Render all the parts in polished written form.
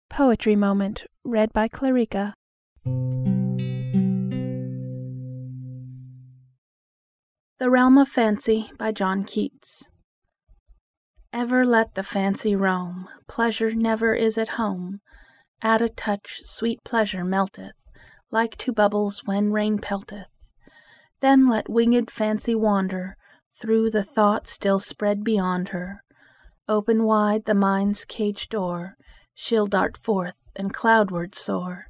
Poetry Moment, read by Clarica. The Realm of Fancy by John Keats. Ever let the fancy roam, pleasure never is at home. At a touch sweet pleasure melteth, like to bubbles when rain pelteth. Then let winged fancy wander, through the thought still spread beyond her. Open wide the mind's cage door, she'll dart forth and cloudward soar.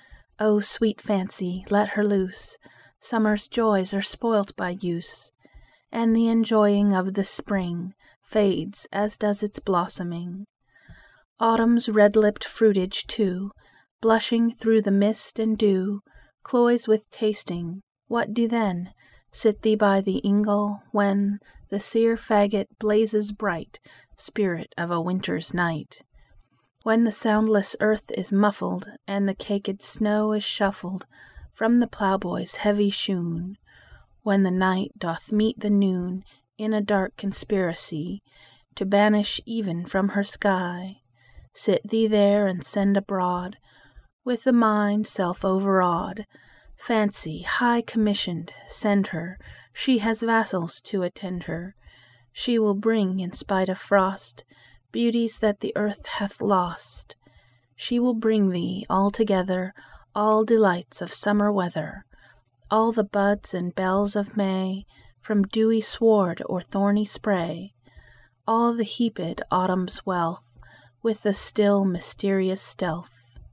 O sweet fancy, let her loose, summer's joys are spoilt by use, and the enjoying of the spring fades as does its blossoming. Autumn's red-lipped fruitage too, blushing through the mist and dew, cloys with tasting. What do then? Sit thee by the ingle, when the sere faggot blazes bright, spirit of a winter's night. When the soundless earth is muffled, and the caked snow is shuffled from the ploughboy's heavy shoon, when the night doth meet the noon in a dark conspiracy, to banish even from her sky, sit thee there and send abroad, with the mind self overawed, fancy high commissioned, send her, she has vassals to attend her. She will bring, in spite of frost, beauties that the earth hath lost. She will bring thee, altogether, all delights of summer weather, all the buds and bells of May, from dewy sward or thorny spray, all the heaped autumn's wealth, with the still mysterious stealth.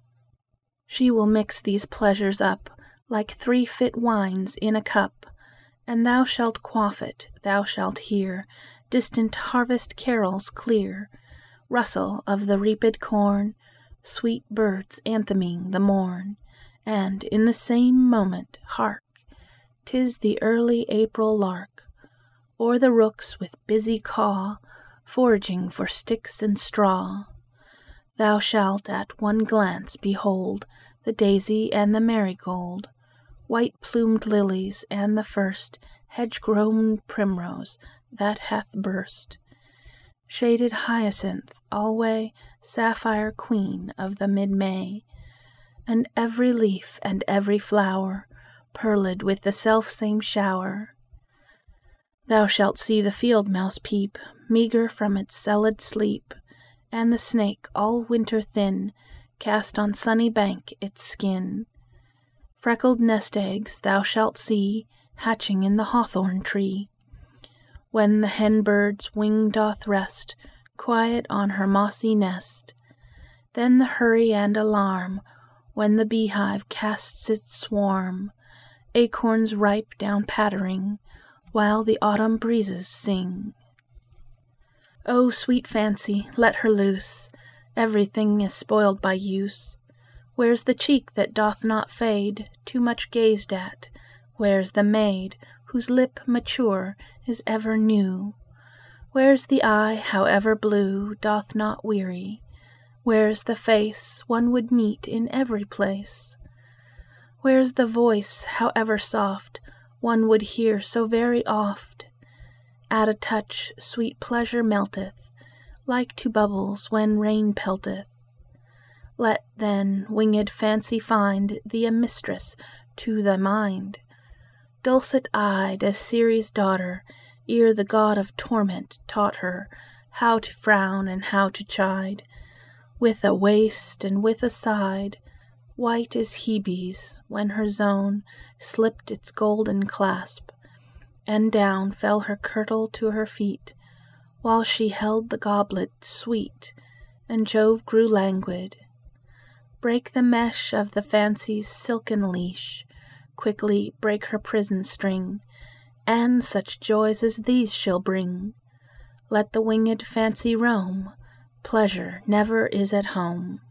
She will mix these pleasures up, like 3 fit wines in a cup, and thou shalt quaff it, thou shalt hear distant harvest carols clear, rustle of the reaped corn, sweet birds antheming the morn, and in the same moment, hark! 'Tis the early April lark, or the rooks with busy caw, foraging for sticks and straw. Thou shalt at one glance behold the daisy and the marigold, white-plumed lilies, and the first hedge-grown primrose that hath burst, shaded hyacinth, alway sapphire queen of the mid-May, and every leaf and every flower pearled with the self-same shower. Thou shalt see the field mouse peep, meagre from its celled sleep, and the snake all winter thin cast on sunny bank its skin. Freckled nest eggs thou shalt see hatching in the hawthorn tree, when the hen bird's wing doth rest quiet on her mossy nest. Then the hurry and alarm, when the beehive casts its swarm, acorns ripe down pattering, while the autumn breezes sing. O sweet fancy, let her loose, everything is spoiled by use. Where's the cheek that doth not fade, too much gazed at? Where's the maid, whose lip mature is ever new? Where's the eye, however blue, doth not weary? Where's the face one would meet in every place? Where's the voice, however soft, one would hear so very oft? At a touch sweet pleasure melteth, like to bubbles when rain pelteth. Let, then, winged fancy find thee a mistress to thy mind, dulcet-eyed as Ceres' daughter, ere the god of torment taught her how to frown and how to chide, with a waist and with a side, white as Hebe's, when her zone slipped its golden clasp, and down fell her kirtle to her feet, while she held the goblet sweet, and Jove grew languid. Break the mesh of the fancy's silken leash, quickly break her prison string, and such joys as these she'll bring. Let the winged fancy roam, pleasure never is at home.